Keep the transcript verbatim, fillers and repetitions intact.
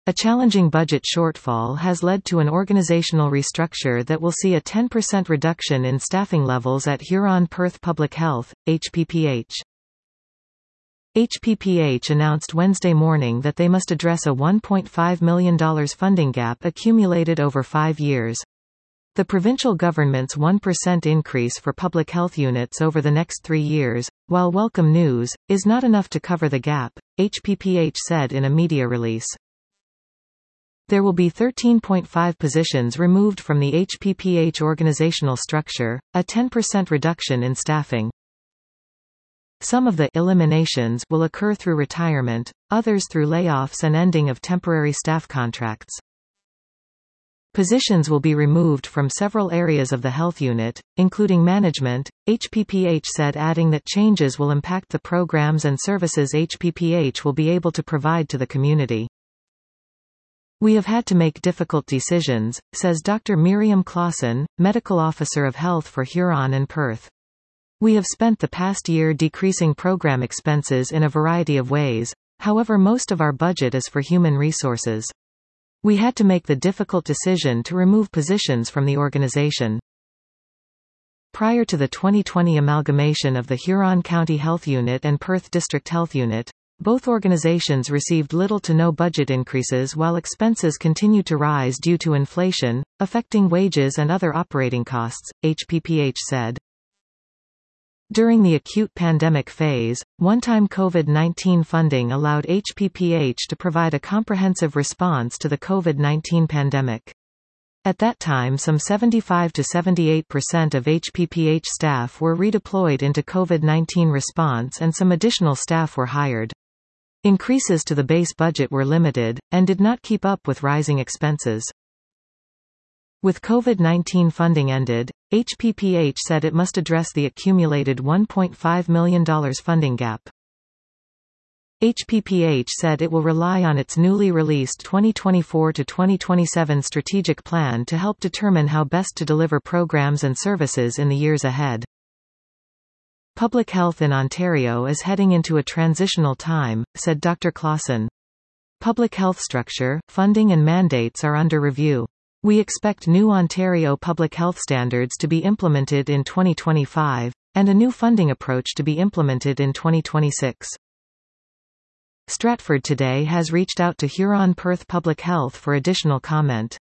A challenging budget shortfall has led to an organizational restructure that will see a ten percent reduction in staffing levels at Huron-Perth Public Health, H P P H. H P P H announced Wednesday morning that they must address a one point five million dollars funding gap accumulated over five years. The provincial government's one percent increase for public health units over the next three years, while welcome news, is not enough to cover the gap, H P P H said in a media release. There will be thirteen point five positions removed from the H P P H organizational structure, a ten percent reduction in staffing. Some of the eliminations will occur through retirement, others through layoffs and ending of temporary staff contracts. Positions will be removed from several areas of the health unit, including management, H P P H said, adding that changes will impact the programs and services H P P H will be able to provide to the community. We have had to make difficult decisions, says Doctor Miriam Clausen, Medical Officer of Health for Huron and Perth. We have spent the past year decreasing program expenses in a variety of ways, however most of our budget is for human resources. We had to make the difficult decision to remove positions from the organization. Prior to the twenty twenty amalgamation of the Huron County Health Unit and Perth District Health Unit, both organizations received little to no budget increases while expenses continued to rise due to inflation, affecting wages and other operating costs, H P P H said. During the acute pandemic phase, one-time COVID nineteen funding allowed H P P H to provide a comprehensive response to the COVID nineteen pandemic. At that time, some seventy-five to seventy-eight percent of H P P H staff were redeployed into COVID nineteen response and some additional staff were hired. Increases to the base budget were limited, and did not keep up with rising expenses. With COVID nineteen funding ended, H P P H said it must address the accumulated one point five million dollars funding gap. H P P H said it will rely on its newly released twenty twenty-four to twenty twenty-seven strategic plan to help determine how best to deliver programs and services in the years ahead. Public health in Ontario is heading into a transitional time, said Doctor Clausen. Public health structure, funding and mandates are under review. We expect new Ontario public health standards to be implemented in twenty twenty-five, and a new funding approach to be implemented in twenty twenty-six. Stratford Today has reached out to Huron-Perth Public Health for additional comment.